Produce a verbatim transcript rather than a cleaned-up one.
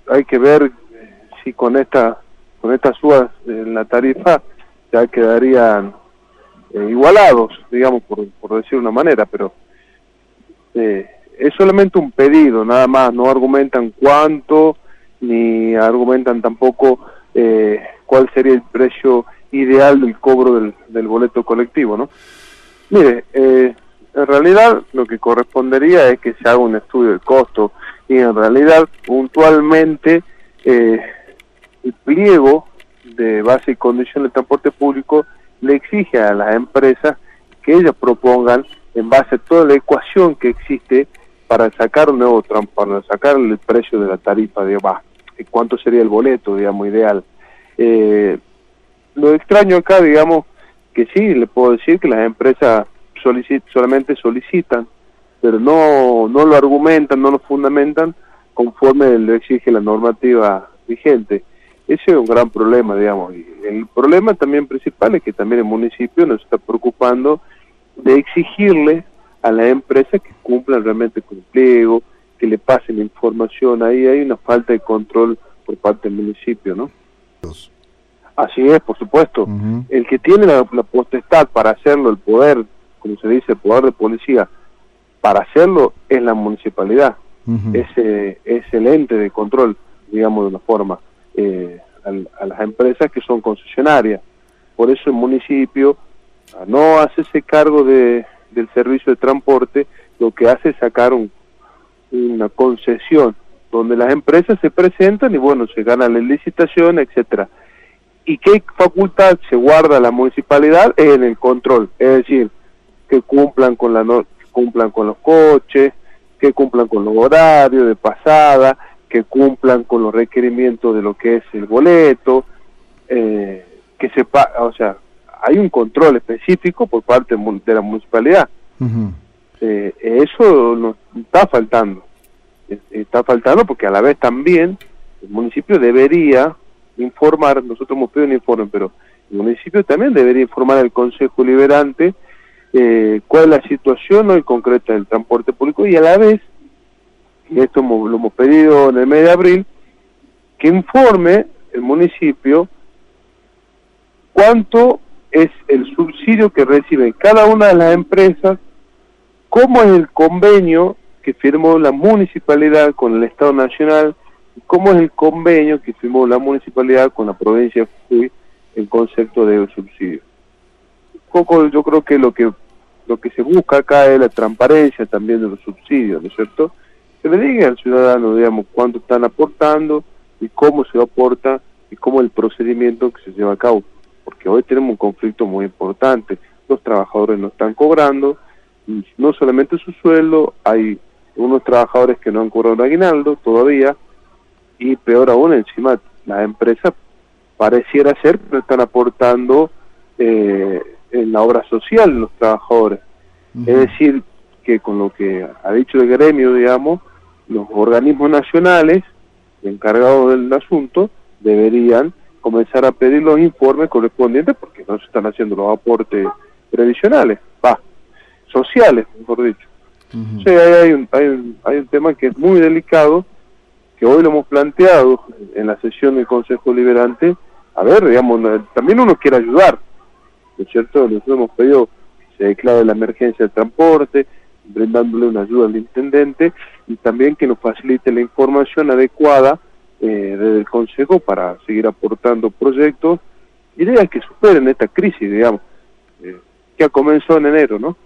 hay que ver si con esta con estas subas en la tarifa ya quedarían eh, igualados, digamos, por, por decir una manera, pero eh, es solamente un pedido, nada más, no argumentan cuánto, ni argumentan tampoco eh, cuál sería el precio ideal del cobro del, del boleto colectivo, ¿no? Mire, eh, en realidad lo que correspondería es que se haga un estudio de costo, y en realidad puntualmente eh, el pliego de base y condición de transporte público le exige a las empresas que ellas propongan en base a toda la ecuación que existe para sacar un nuevo tram, para sacar el precio de la tarifa, de bah, cuánto sería el boleto, digamos, ideal. Eh, lo extraño acá, digamos, que sí, le puedo decir que las empresas solicit, solamente solicitan, pero no, no lo argumentan, no lo fundamentan conforme lo exige la normativa vigente. Ese es un gran problema, digamos. Y el problema también principal es que también el municipio nos está preocupando de exigirle a las empresas que cumplan realmente con el pliego, que le pasen información. Ahí hay una falta de control por parte del municipio, ¿no? Así es, por supuesto. Uh-huh. El que tiene la, la potestad para hacerlo, el poder, como se dice, el poder de policía, para hacerlo es la municipalidad. Uh-huh. Es, eh, es el ente de control, digamos de una forma, eh, a, a las empresas que son concesionarias. Por eso el municipio, a no hacerse cargo de, del servicio de transporte, lo que hace es sacar un, una concesión, donde las empresas se presentan y bueno, se gana la licitación, etcétera. ¿Y qué facultad se guarda la municipalidad? En el control, es decir, que cumplan con la no, que cumplan con los coches, que cumplan con los horarios de pasada, que cumplan con los requerimientos de lo que es el boleto, eh, que sepa, o sea, hay un control específico por parte de la municipalidad. Uh-huh. Eh, eso nos está faltando, está faltando porque a la vez también el municipio debería informar, nosotros hemos pedido un informe, pero el municipio también debería informar al Consejo Liberante eh, cuál es la situación hoy concreta del transporte público, y a la vez, y esto hemos, lo hemos pedido en el mes de abril, que informe el municipio cuánto es el subsidio que reciben cada una de las empresas, cómo es el convenio que firmó la municipalidad con el Estado Nacional, cómo es el convenio que firmó la municipalidad con la provincia de Jujuy en concepto de subsidio. Un poco yo creo que lo que lo que se busca acá es la transparencia también de los subsidios, ¿no es cierto? Que le diga al ciudadano, digamos, cuánto están aportando y cómo se aporta y cómo es el procedimiento que se lleva a cabo. Porque hoy tenemos un conflicto muy importante. Los trabajadores no están cobrando, no solamente su sueldo, hay unos trabajadores que no han cobrado el aguinaldo todavía, y peor aún, encima las empresas pareciera ser que no están aportando eh, en la obra social de los trabajadores. Uh-huh. Es decir, que con lo que ha dicho el gremio, digamos, los organismos nacionales encargados del asunto deberían comenzar a pedir los informes correspondientes porque no se están haciendo los aportes previsionales, va, sociales, mejor dicho. Uh-huh. O sea, hay, hay, un, hay, un, hay un tema que es muy delicado, que hoy lo hemos planteado en la sesión del Consejo Liberante. A ver, digamos, también uno quiere ayudar, ¿no es cierto? Nosotros hemos pedido que se declare la emergencia del transporte, brindándole una ayuda al intendente, y también que nos facilite la información adecuada eh, desde el Consejo para seguir aportando proyectos, ideas que superen esta crisis, digamos, eh, que ha comenzado en enero, ¿no?